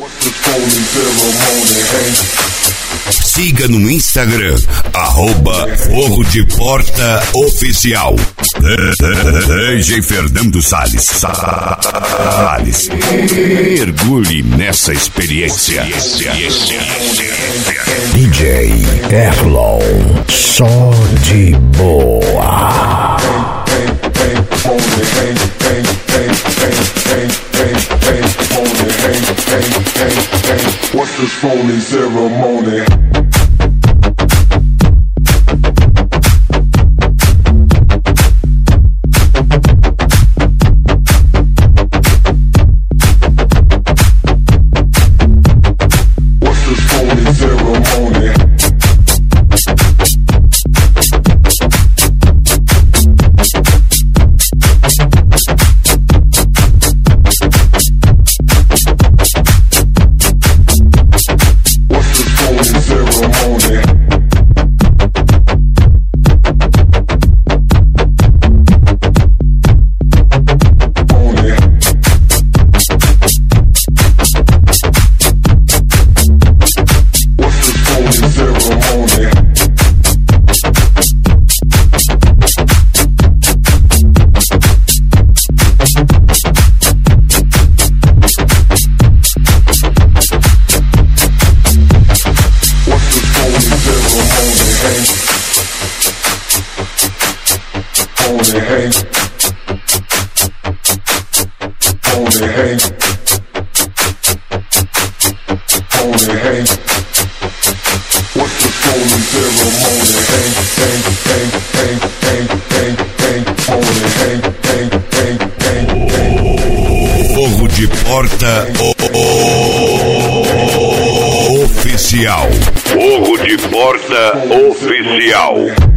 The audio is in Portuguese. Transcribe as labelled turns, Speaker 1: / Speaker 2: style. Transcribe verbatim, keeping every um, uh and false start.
Speaker 1: Siga no Instagram, arroba Fogo de Porta Oficial. D J Fernando Salles. Salles. Mergulhe nessa experiência. D J Erlon, só de boa.
Speaker 2: What's this phony ceremony? What's this phony ceremony?
Speaker 1: Fogo de Porta Oficial. Fogo de Porta Oficial.